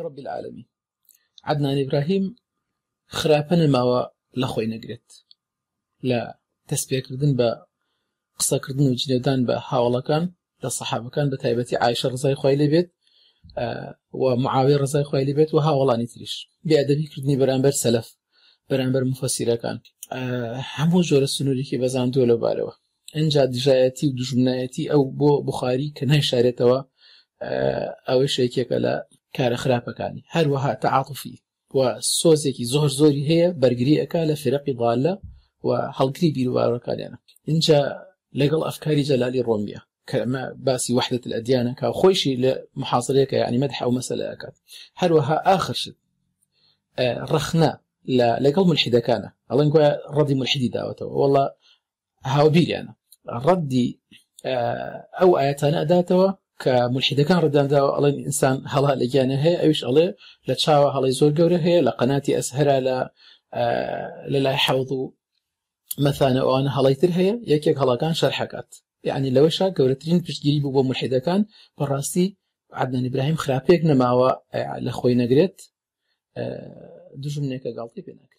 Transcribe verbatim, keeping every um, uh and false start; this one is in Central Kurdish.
رب العالمين. عدنان إبراهيم خراپە نەماوە لە خۆی نەگرێت لە تەسبیحکردن بە قسەکردن و جنێودان بە هاوڵەکان لە سەحابەکان بە تایبەتی عایشە ڕزای خوای لێ بێت و معاویە ڕزای خوای لێ بێت و هاوڵانی تریش بێئەدەبیکردنی بەرامبەر سەلەف بەرامبەر مفەسیرەکان هەموو جۆرە سنوورێکی بەزاندووە لەوبارەوە. ئەنجا دژایەتی و دوژمنایەتی ئەو بۆ بوخاری کە نایشارێتەوە ئەوەی شێکێکە لە کارە خراپەکانی. هەروەها تەعاتوفی و سۆزێکی زۆر زۆری هەیە بەرگری ئەکا لە فێرەقی ضالە و هەڵگری بیر و باوەڕەکانیانە. اینجا لەگەڵ ئەفکاری جەلالی ڕۆمیە کە ئەمە باسی وحدەت الئەدیانەکە و خۆیشی لە محاضرەیەکە یعنی مەدح ئەو مەسەلەیەکات. هەروەها ئاخرشت ڕەخنە لەگەڵ ملحیدەکانە ئەڵێن گوایە ڕەدی ملحیدی داوەتەوە وەڵڵا هاوبیریانە ڕەدی ئەو ئاەتانە ئەداتەوە کە ملحیدەکان ڕدانداوە ئەڵێن ئینسان هەڵا لە گیانە هەیە ئەویش ئەڵێ لە چاوە هەڵی زۆر گەورە هەیە لە قەناتی ئەسهەرا لە لەلای حەوض و مەثانە ئەوانە هەڵیتر هەیە یەکێک هەڵەکان شەرحەکات. یعنی لەوەشا گەورەترین پشتگیری بوو بۆ ملحیدەکان بەڕاستی عەدنان ئیبراهیم خراپەیەک نەماوە لە خۆی نەگرێت دوژمنێکە گاڵتەی پێ ناکرێت.